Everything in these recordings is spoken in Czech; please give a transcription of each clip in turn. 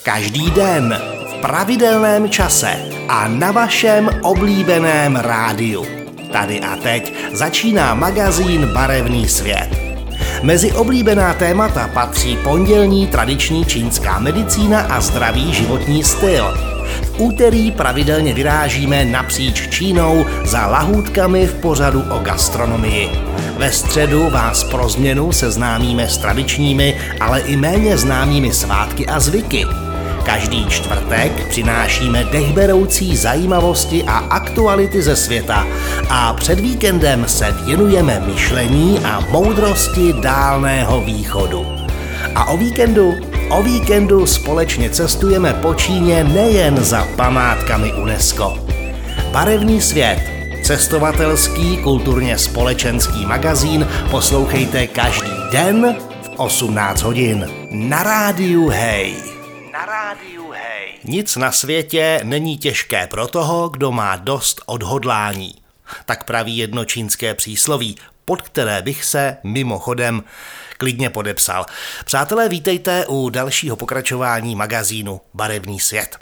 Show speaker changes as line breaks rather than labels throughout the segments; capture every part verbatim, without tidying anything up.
Každý den, v pravidelném čase a na vašem oblíbeném rádiu. Tady a teď začíná magazín Barevný svět. Mezi oblíbená témata patří pondělní tradiční čínská medicína a zdravý životní styl. V úterý pravidelně vyrážíme napříč Čínou za lahůdkami v pořadu o gastronomii. Ve středu vás pro změnu seznámíme s tradičními, ale i méně známými svátky a zvyky. Každý čtvrtek přinášíme dechberoucí zajímavosti a aktuality ze světa a před víkendem se věnujeme myšlení a moudrosti Dálného východu. A o víkendu? O víkendu společně cestujeme po Číně nejen za památkami UNESCO. Barevný svět, cestovatelský, kulturně společenský magazín poslouchejte každý den v osmnáct hodin na rádiu Hej. Na rádiu Hej. Nic na světě není těžké pro toho, kdo má dost odhodlání. Tak praví jedno čínské přísloví, pod které bych se mimochodem klidně podepsal. Přátelé, vítejte u dalšího pokračování magazínu Barevný svět.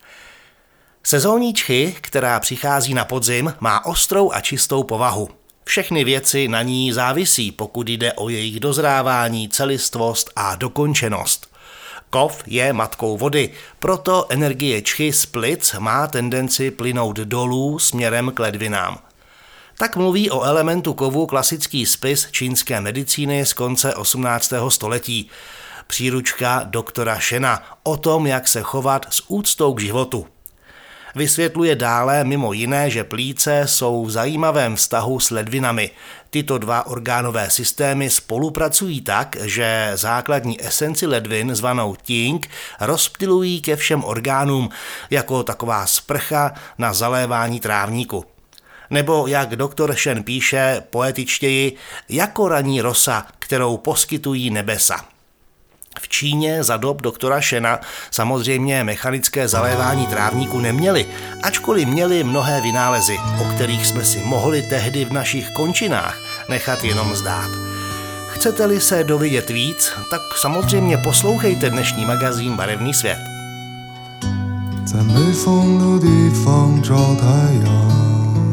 Sezónní čchy, která přichází na podzim, má ostrou a čistou povahu. Všechny věci na ní závisí, pokud jde o jejich dozrávání, celistvost a dokončenost. Kov je matkou vody, proto energie čchy z plic má tendenci plynout dolů směrem k ledvinám. Tak mluví o elementu kovu klasický spis čínské medicíny z konce osmnáctého století. Příručka doktora Shena o tom, jak se chovat s úctou k životu. Vysvětluje dále mimo jiné, že plíce jsou v zajímavém vztahu s ledvinami. Tyto dva orgánové systémy spolupracují tak, že základní esenci ledvin, zvanou Ting, rozptylují ke všem orgánům jako taková sprcha na zalévání trávníku. Nebo, jak doktor Shen píše poetičtěji, jako ranní rosa, kterou poskytují nebesa. V Číně za dob doktora Shena samozřejmě mechanické zalévání trávníku neměli, ačkoliv měli mnohé vynálezy, o kterých jsme si mohli tehdy v našich končinách nechat jenom zdát. Chcete-li se dovědět víc, tak samozřejmě poslouchejte dnešní magazín Barevný svět.
在没风的地方找太阳，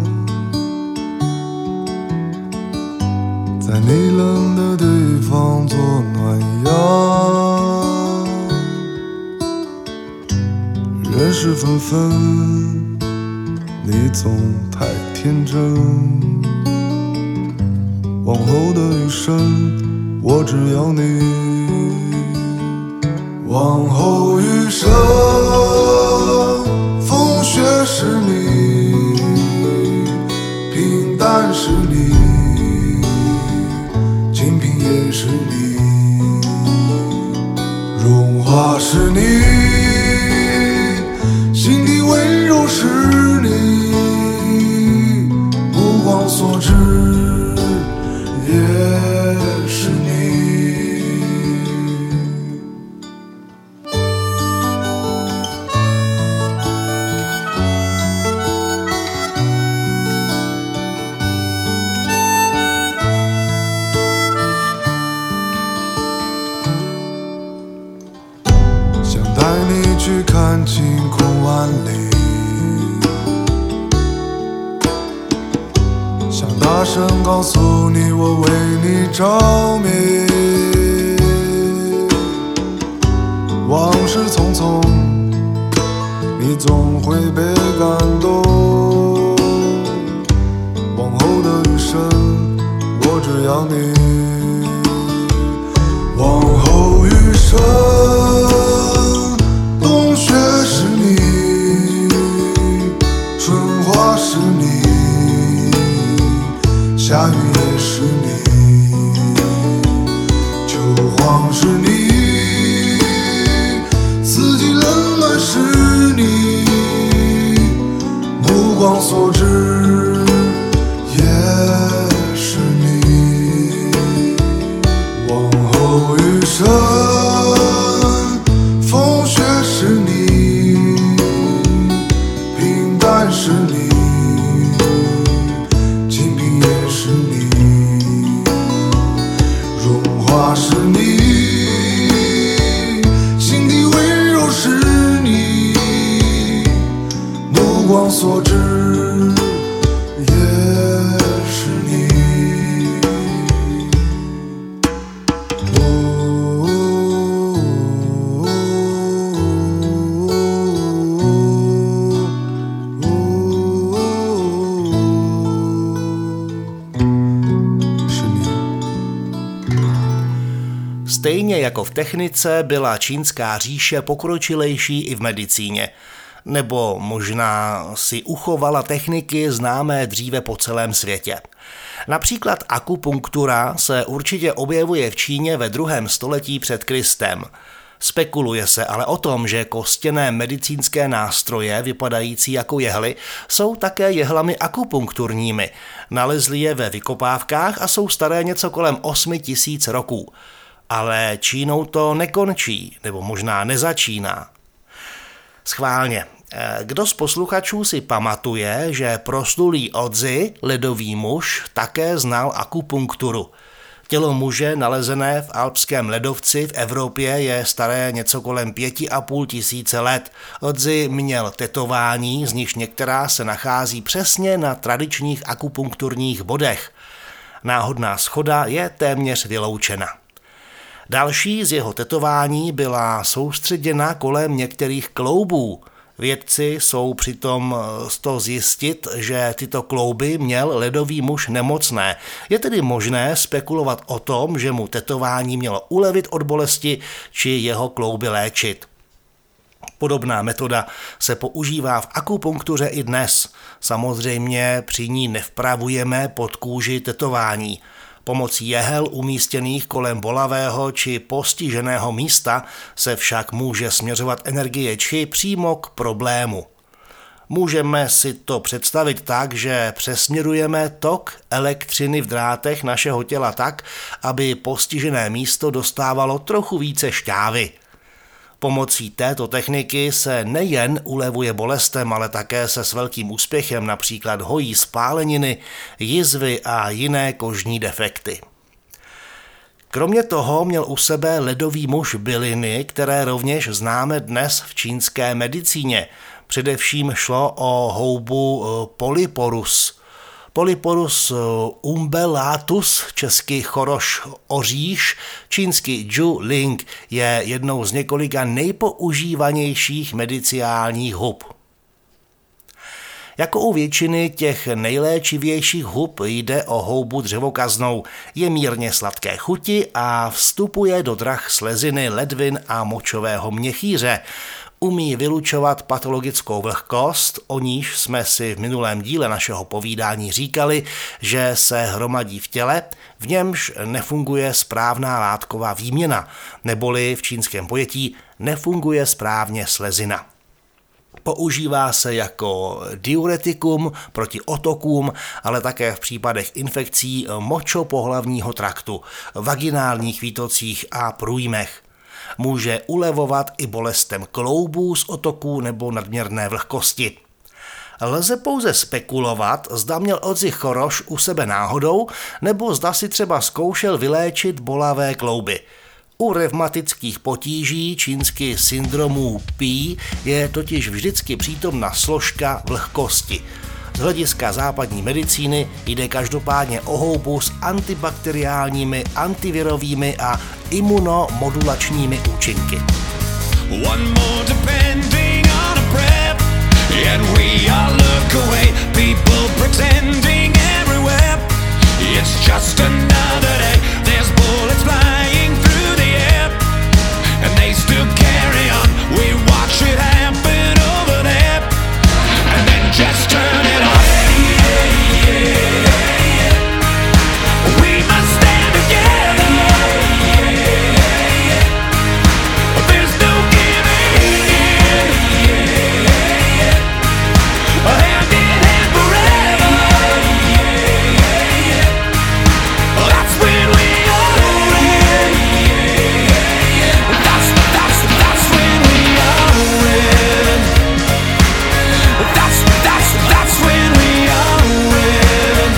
在你冷的地方做暖阳，人事纷纷，你总太天真。往后的余生，我只要你。往后余生，风雪是你，平淡是你，清贫也是你，荣华是你，心底温柔是你，目光所至也是你。去看晴空万里，想大声告诉你我为你着迷。往事匆匆，你总会被感动。往后的余生，我只要你。往后余生，冬雪是你，春花是你，夏雨也是你，秋黄是你，四季冷暖是你，目光所至也是你。往后余生，
Stejně jako v technice byla čínská říše pokročilejší i v medicíně. Nebo možná si uchovala techniky známé dříve po celém světě. Například akupunktura se určitě objevuje v Číně ve druhém století před Kristem. Spekuluje se ale o tom, že kostěné medicínské nástroje, vypadající jako jehly, jsou také jehlami akupunkturními. Nalezli je ve vykopávkách a jsou staré něco kolem osmi tisíc roků. Ale Čínou to nekončí, nebo možná nezačíná. Schválně. Kdo z posluchačů si pamatuje, že proslulý Odzi, ledový muž, také znal akupunkturu? Tělo muže nalezené v alpském ledovci v Evropě je staré něco kolem pěti a půl tisíce let. Odzi měl tetování, z nichž některá se nachází přesně na tradičních akupunkturních bodech. Náhodná shoda je téměř vyloučena. Další z jeho tetování byla soustředěna kolem některých kloubů. Vědci jsou přitom z toho zjistit, že tyto klouby měl ledový muž nemocné. Je tedy možné spekulovat o tom, že mu tetování mělo ulevit od bolesti či jeho klouby léčit. Podobná metoda se používá v akupunktuře i dnes. Samozřejmě při ní nevpravujeme pod kůži tetování. Pomocí jehel umístěných kolem bolavého či postiženého místa se však může směřovat energie či přímo k problému. Můžeme si to představit tak, že přesměrujeme tok elektřiny v drátech našeho těla tak, aby postižené místo dostávalo trochu více šťávy. Pomocí této techniky se nejen ulevuje bolestem, ale také se s velkým úspěchem například hojí spáleniny, jizvy a jiné kožní defekty. Kromě toho měl u sebe ledový muž byliny, které rovněž známe dnes v čínské medicíně. Především šlo o houbu Polyporus. Polyporus umbellatus, česky choroš oříš, čínsky Zhu Ling, je jednou z několika nejpoužívanějších mediciálních hub. Jako u většiny těch nejléčivějších hub jde o houbu dřevokaznou. Je mírně sladké chuti a vstupuje do drah sleziny, ledvin a močového měchýře. Umí vylučovat patologickou vlhkost, o níž jsme si v minulém díle našeho povídání říkali, že se hromadí v těle, v němž nefunguje správná látková výměna, neboli v čínském pojetí nefunguje správně slezina. Používá se jako diuretikum proti otokům, ale také v případech infekcí močopohlavního traktu, vaginálních výtocích a průjmech. Může ulevovat i bolestem kloubů z otoků nebo nadměrné vlhkosti. Lze pouze spekulovat, zda měl Odzi choroš u sebe náhodou, nebo zda si třeba zkoušel vyléčit bolavé klouby. U revmatických potíží, čínsky syndromů P, je totiž vždycky přítomna složka vlhkosti. Z hlediska západní medicíny jde každopádně o houbu s antibakteriálními, antivirovými a imunomodulačními účinky. One more depending on a prep, and we all look away, people pretending everywhere. It's just another day, there's bullets flying through the air, and they still carry on, we watch it happen over there, and then just turn it off. We must stand together. There's no giving in. Hand in hand forever. That's when we are in. That's, that's, that's when we are in. That's, that's, that's when we are in.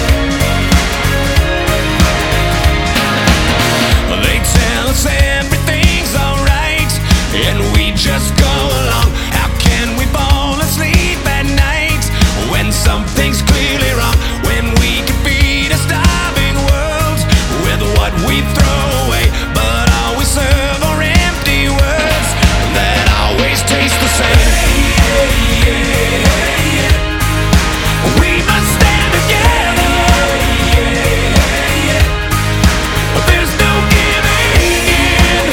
They tell us everything's alright, and we just go along. How can we fall asleep at night when something's clearly wrong? When we can feed a starving world with what we throw away, but all we serve are empty words that always taste the same. We must stand together. There's no giving in.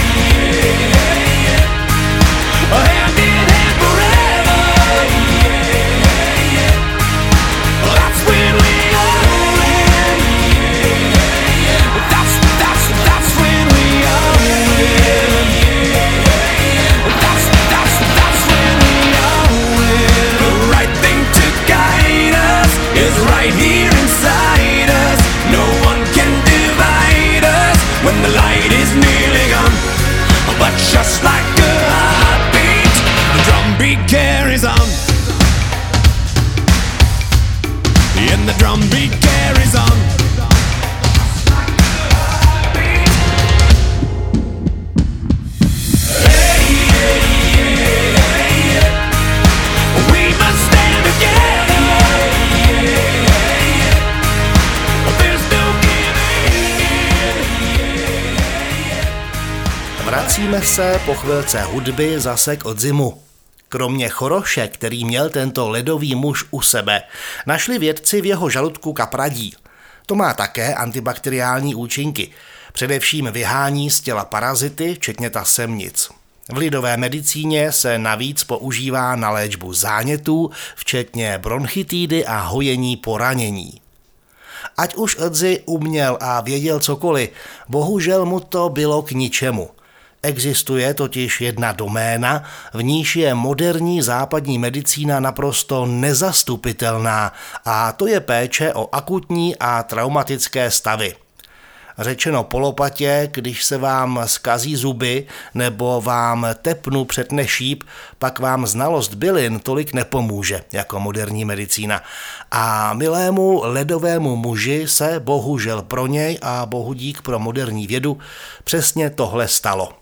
se po chvilce hudby zase k odzimu. Kromě choroše, který měl tento ledový muž u sebe, našli vědci v jeho žaludku kapradí. To má také antibakteriální účinky. Především vyhání z těla parazity, včetně tasemnic. V lidové medicíně se navíc používá na léčbu zánětů, včetně bronchitidy a hojení poranění. Ať už Ötzi uměl a věděl cokoliv, bohužel mu to bylo k ničemu. Existuje totiž jedna doména, v níž je moderní západní medicína naprosto nezastupitelná, a to je péče o akutní a traumatické stavy. Řečeno po lopatě, když se vám zkazí zuby nebo vám tepnu přetne šíp, pak vám znalost bylin tolik nepomůže jako moderní medicína. A milému ledovému muži se bohužel pro něj a bohudík pro moderní vědu přesně tohle stalo.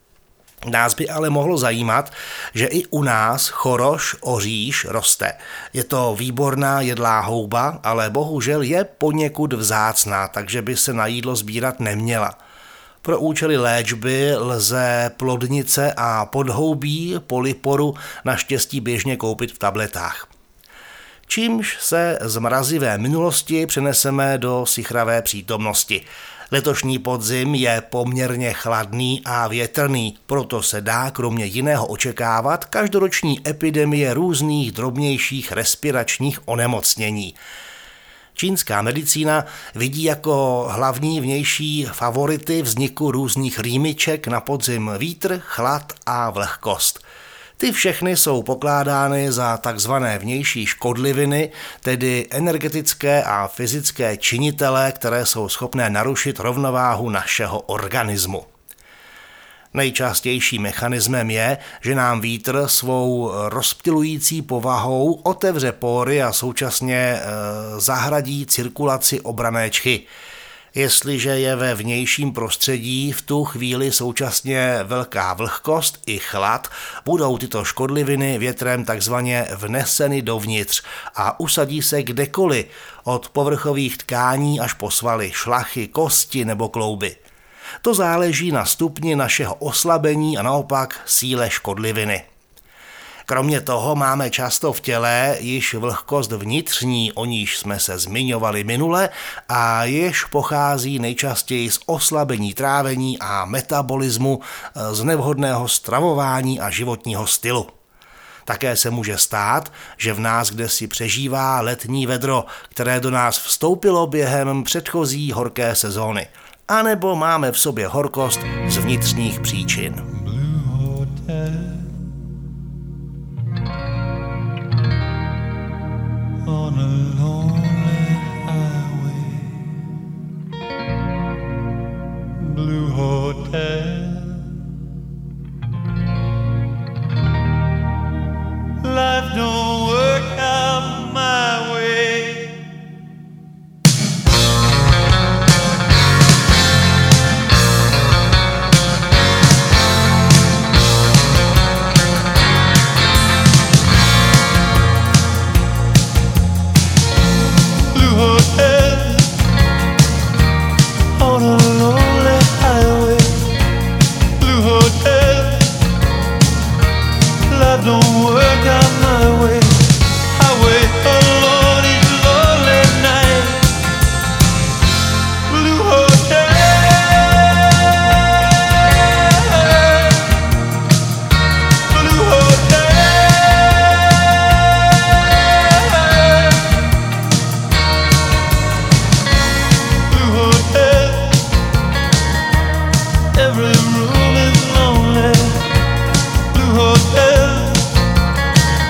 Nás by ale mohlo zajímat, že i u nás choroš, oříš roste. Je to výborná jedlá houba, ale bohužel je poněkud vzácná, takže by se na jídlo sbírat neměla. Pro účely léčby lze plodnice a podhoubí polyporu naštěstí běžně koupit v tabletách. Čímž se z mrazivé minulosti přeneseme do sichravé přítomnosti. Letošní podzim je poměrně chladný a větrný, proto se dá kromě jiného očekávat každoroční epidemie různých drobnějších respiračních onemocnění. Čínská medicína vidí jako hlavní vnější favority vzniku různých rýmiček na podzim vítr, chlad a vlhkost. Ty všechny jsou pokládány za takzvané vnější škodliviny, tedy energetické a fyzické činitele, které jsou schopné narušit rovnováhu našeho organismu. Nejčastějším mechanismem je, že nám vítr svou rozptylující povahou otevře pory a současně e, zahradí cirkulaci obranné čchy. Jestliže je ve vnějším prostředí v tu chvíli současně velká vlhkost i chlad, budou tyto škodliviny větrem takzvaně vneseny dovnitř a usadí se kdekoliv, od povrchových tkání až po svaly, šlachy, kosti nebo klouby. To záleží na stupni našeho oslabení a naopak síle škodliviny. Kromě toho máme často v těle již vlhkost vnitřní, o níž jsme se zmiňovali minule, a jež pochází nejčastěji z oslabení trávení a metabolismu, z nevhodného stravování a životního stylu. Také se může stát, že v nás kdesi přežívá letní vedro, které do nás vstoupilo během předchozí horké sezóny. A nebo máme v sobě horkost z vnitřních příčin.
On a lonely highway, Blue Hotel. Life don't work out my way. Don't work out my way. I wait alone each lonely night. Blue Hotel, Blue Hotel, Blue Hotel. Every room is lonely. Blue Hotel.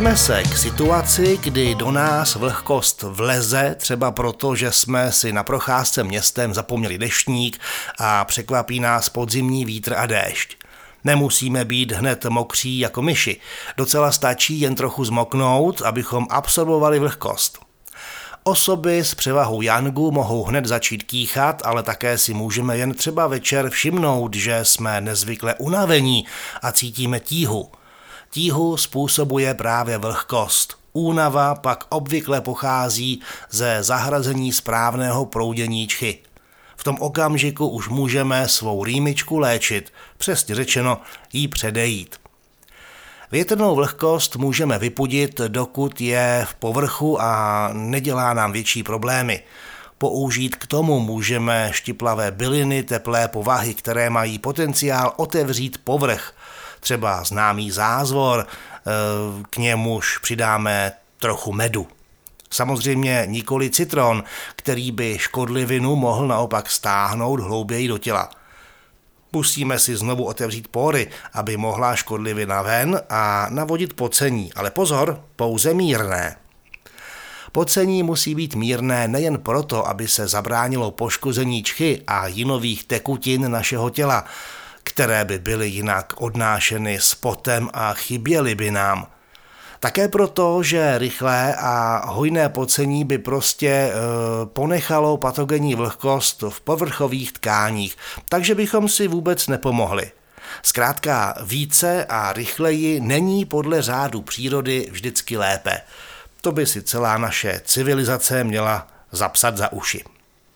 Vraťme se k situaci, kdy do nás vlhkost vleze, třeba proto, že jsme si na procházce městem zapomněli deštník a překvapí nás podzimní vítr a déšť. Nemusíme být hned mokří jako myši, docela stačí jen trochu zmoknout, abychom absorbovali vlhkost. Osoby s převahou Yangu mohou hned začít kýchat, ale také si můžeme jen třeba večer všimnout, že jsme nezvykle unavení a cítíme tíhu. Tíhu způsobuje právě vlhkost. Únava pak obvykle pochází ze zahrazení správného proudění čchy. V tom okamžiku už můžeme svou rýmičku léčit, přesně řečeno jí předejít. Větrnou vlhkost můžeme vypudit, dokud je v povrchu a nedělá nám větší problémy. Použít k tomu můžeme štiplavé byliny teplé povahy, které mají potenciál otevřít povrch. Třeba známý zázvor, k němuž přidáme trochu medu. Samozřejmě nikoli citron, který by škodlivinu mohl naopak stáhnout hlouběji do těla. Musíme si znovu otevřít pory, aby mohla škodlivina ven a navodit pocení, ale pozor, pouze mírné. Pocení musí být mírné nejen proto, aby se zabránilo poškození čchy a jinových tekutin našeho těla, které by byly jinak odnášeny s potem a chyběly by nám. Také proto, že rychlé a hojné pocení by prostě e, ponechalo patogenní vlhkost v povrchových tkáních, takže bychom si vůbec nepomohli. Zkrátka více a rychleji není podle řádu přírody vždycky lépe. To by si celá naše civilizace měla zapsat za uši.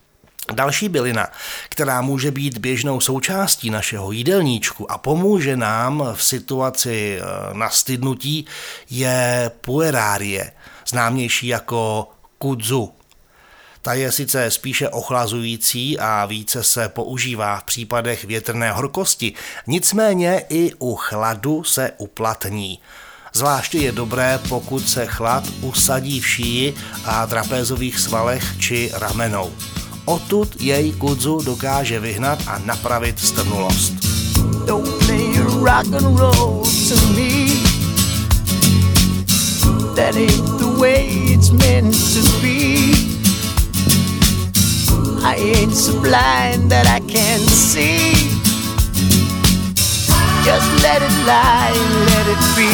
Další bylina, která může být běžnou součástí našeho jídelníčku a pomůže nám v situaci nastydnutí, je puerárie, známější jako kudzu. Ta je sice spíše ochlazující a více se používá v případech větrné horkosti, nicméně i u chladu se uplatní. Zvláště je dobré, pokud se chlad usadí v šíji a trapézových svalech či ramenou. Odtud jej kudzu dokáže vyhnat a napravit strnulost. Don't play rock and roll to me. That ain't the way it's meant to be. I ain't so blind that I can't see. Just let it lie, let it be.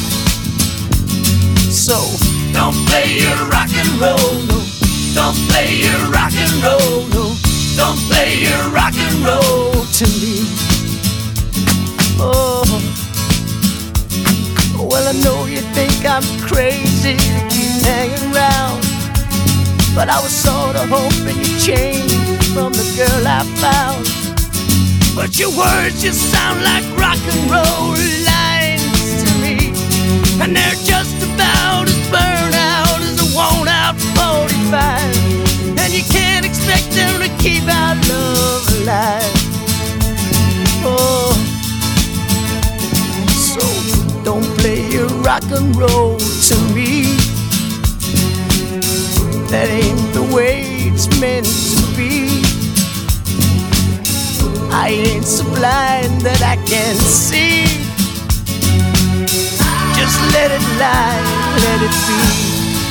So don't play your rock and roll, no. Don't play your rock and roll, no. Don't play your rock and roll to me. Oh, well I know you think I'm crazy to keep hanging around, but I was sort of hoping you'd change from the girl I found. But your words just sound like rock and roll lines to me, and they're just about as burned out as a worn out forty-five, and you can't expect them to keep our love alive. Oh, so don't play your rock and roll to me. That ain't the way it's meant to be. I ain't so blind that I can't see. Just let it lie, let it be.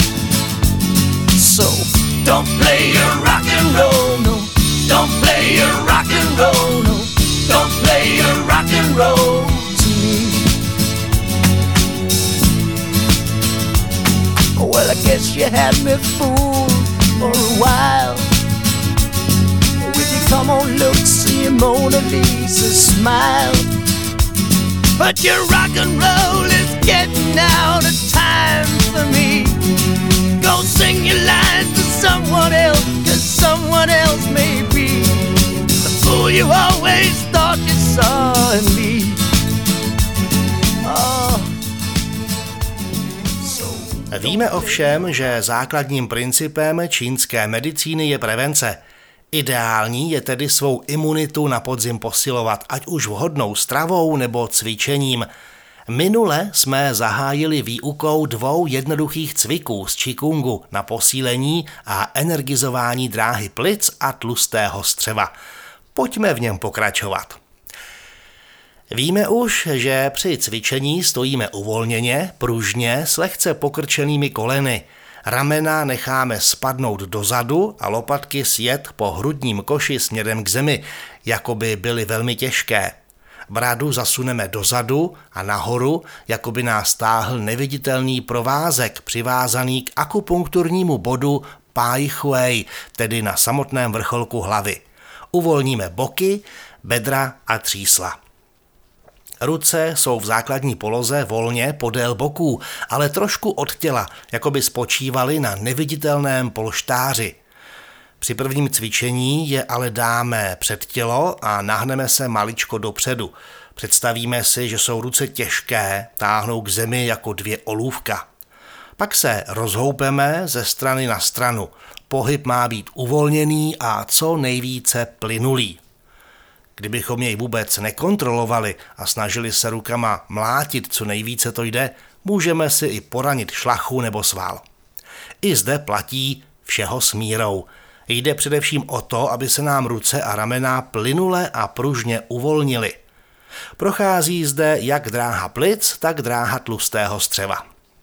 So don't play your rock and roll, no. Don't play your rock and roll, no. Don't play your rock and roll to me. Well, I guess you had me fooled for a while with your come on looks and your Mona Lisa smile. But your rock and roll is getting out of time for me. Go sing your lines to someone else, cause someone else may be the fool you always thought you saw in me. Oh. So, víme ovšem, že základním principem čínské medicíny je prevence. Ideální je tedy svou imunitu na podzim posilovat, ať už vhodnou stravou nebo cvičením. Minule jsme zahájili výukou dvou jednoduchých cviků z qigongu na posílení a energizování dráhy plic a tlustého střeva. Pojďme v něm pokračovat. Víme už, že při cvičení stojíme uvolněně, pružně, s lehce pokrčenými koleny. Ramena necháme spadnout dozadu a lopatky sjet po hrudním koši směrem k zemi, jako by byly velmi těžké. Bradu zasuneme dozadu a nahoru, jako by nás táhl neviditelný provázek přivázaný k akupunkturnímu bodu Pai Hui, tedy na samotném vrcholku hlavy. Uvolníme boky, bedra a třísla. Ruce jsou v základní poloze volně podél boků, ale trošku od těla, jako by spočívaly na neviditelném polštáři. Při prvním cvičení je ale dáme před tělo a nahneme se maličko dopředu. Představíme si, že jsou ruce těžké, táhnou k zemi jako dvě olůvka. Pak se rozhoupeme ze strany na stranu. Pohyb má být uvolněný a co nejvíce plynulý. Kdybychom jej vůbec nekontrolovali a snažili se rukama mlátit, co nejvíce to jde, můžeme si i poranit šlachu nebo sval. I zde platí všeho s mírou. Jde především o to, aby se nám ruce a ramena plynule a pružně uvolnily. Prochází zde jak dráha plic, tak dráha tlustého střeva.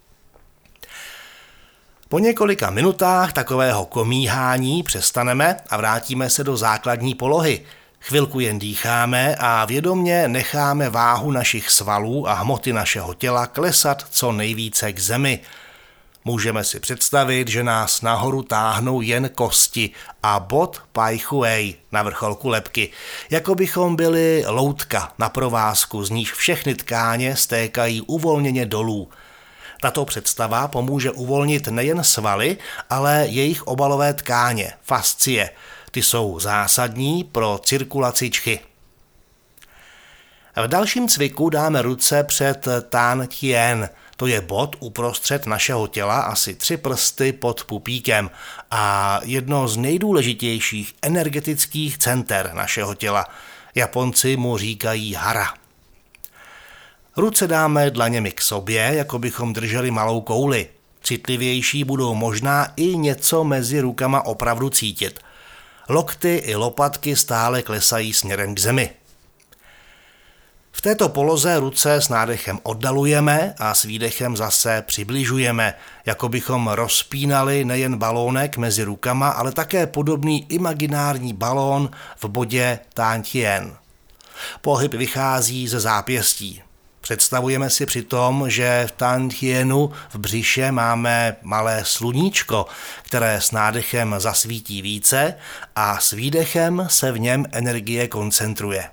Po několika minutách takového komíhání přestaneme a vrátíme se do základní polohy. Chvilku jen dýcháme a vědomně necháme váhu našich svalů a hmoty našeho těla klesat co nejvíce k zemi. Můžeme si představit, že nás nahoru táhnou jen kosti a bod Pai Hui na vrcholku lebky, jako bychom byli loutka na provázku, z níž všechny tkáně stékají uvolněně dolů. Tato představa pomůže uvolnit nejen svaly, ale jejich obalové tkáně, fascie. Ty jsou zásadní pro cirkulaci čchy. V dalším cviku dáme ruce před Tan Tien. To je bod uprostřed našeho těla, asi tři prsty pod pupíkem a jedno z nejdůležitějších energetických center našeho těla. Japonci mu říkají hara. Ruce dáme dlaněmi k sobě, jako bychom drželi malou kouli. Citlivější budou možná i něco mezi rukama opravdu cítit. Lokty i lopatky stále klesají směrem k zemi. V této poloze ruce s nádechem oddalujeme a s výdechem zase přibližujeme, jako bychom rozpínali nejen balónek mezi rukama, ale také podobný imaginární balón v bodě Tan Tien. Pohyb vychází ze zápěstí. Představujeme si přitom, že v Tan Tienu v břiše máme malé sluníčko, které s nádechem zasvítí více a s výdechem se v něm energie koncentruje.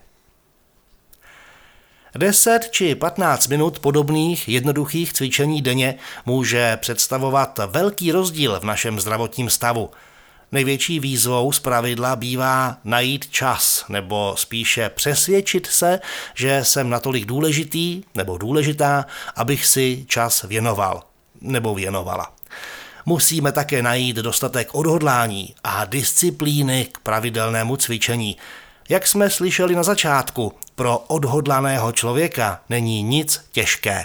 deset či patnáct minut podobných jednoduchých cvičení denně může představovat velký rozdíl v našem zdravotním stavu. Největší výzvou zpravidla bývá najít čas, nebo spíše přesvědčit se, že jsem natolik důležitý nebo důležitá, abych si čas věnoval nebo věnovala. Musíme také najít dostatek odhodlání a disciplíny k pravidelnému cvičení. Jak jsme slyšeli na začátku, pro odhodlaného člověka není nic těžké.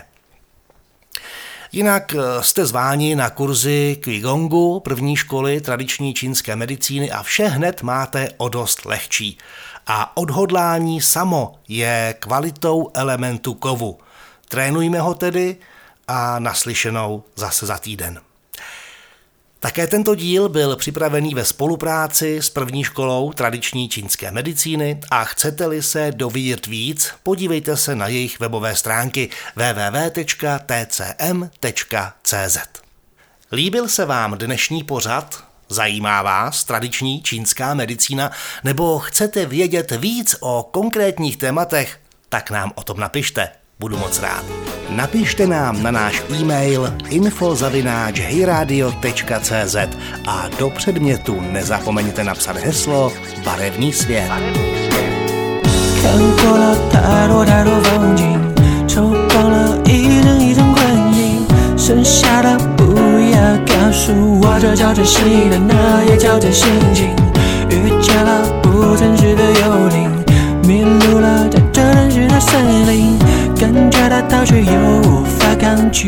Jinak jste zváni na kurzy Qigongu, první školy tradiční čínské medicíny a vše hned máte o dost lehčí. A odhodlání samo je kvalitou elementu kovu. Trénujme ho tedy a naslyšenou zase za týden. Také tento díl byl připravený ve spolupráci s první školou tradiční čínské medicíny a chcete-li se dovědět víc, podívejte se na jejich webové stránky w w w tečka t c m tečka c z. Líbil se vám dnešní pořad? Zajímá vás tradiční čínská medicína? Nebo chcete vědět víc o konkrétních tématech? Tak nám o tom napište. Budu moc rád. Napište nám na náš e-mail info zavináč hejradio tečka c z a do předmětu nezapomeňte napsat heslo Barevný svět.
看过了太多太多风景，抽光了一帧一帧困境，剩下的不要告诉我，这叫真心的，那也叫真性情。遇见了不真实的幽灵，迷路了在这人世的森林，感觉得到却又无法抗拒。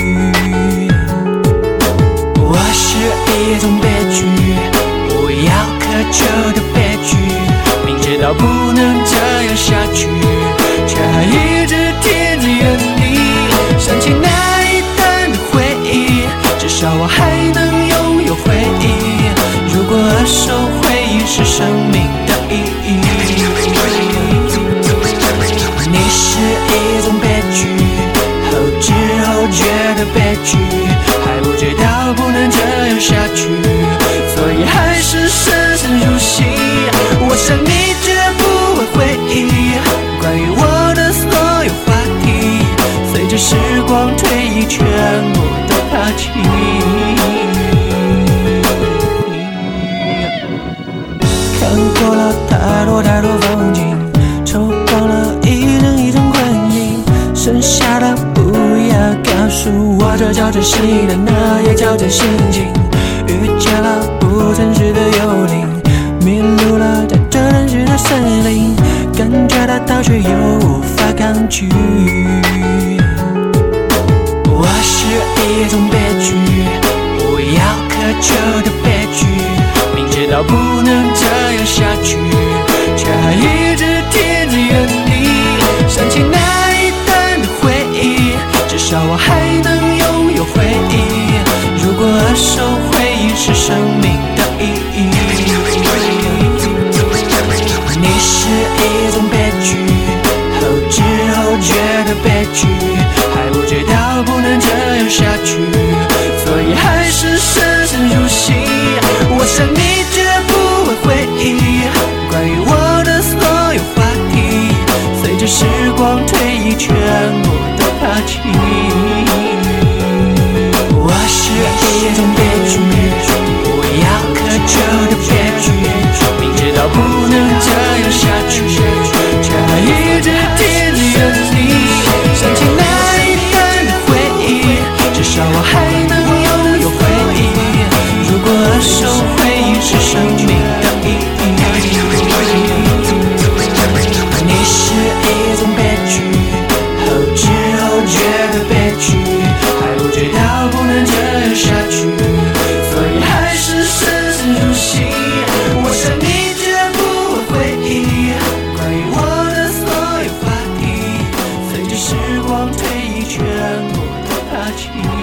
我是一种悲剧，不要苛求的悲剧，明知道不能这样下去，却还是生命的意义。你是一种悲剧，后知后觉的悲剧，还不知道不能这样下去，所以还是深深入戏。我想你绝不会回忆关于我的所有话题，随着时光推移全部都抛弃。看过了太多太多风景，抽光了一阵一阵困意，剩下的不要告诉我，这叫真心的，那也叫真性情。遇见了不真实的幽灵，迷路了在这人世的森林，感觉得到却又无法抗拒。我是一种悲剧，不要苛求的悲剧，明知道不能这样下去，却还一直贴着原地。想起那一段的回忆，至少我还能拥有回忆。如果收回忆是生命的意义，你是一种悲剧，后知后觉的悲剧，还不知道不能这样下去，所以还是深深入戏。我想你绝不会回忆关于我的所有话题，随着时光推移全部都抛弃。我是一种悲剧，不要苛求的悲剧，明知道不能这样下去，却还一直贴着原地。想起那一段的回忆，至少我还能拥有回忆。如果收回忆是生命的意义，你是一种悲剧，后知后觉的悲剧，还不知道不能这样下去，所以还是深深入戏。我想你绝不会回忆关于我的所有话题，随着时光推移全部都抛弃。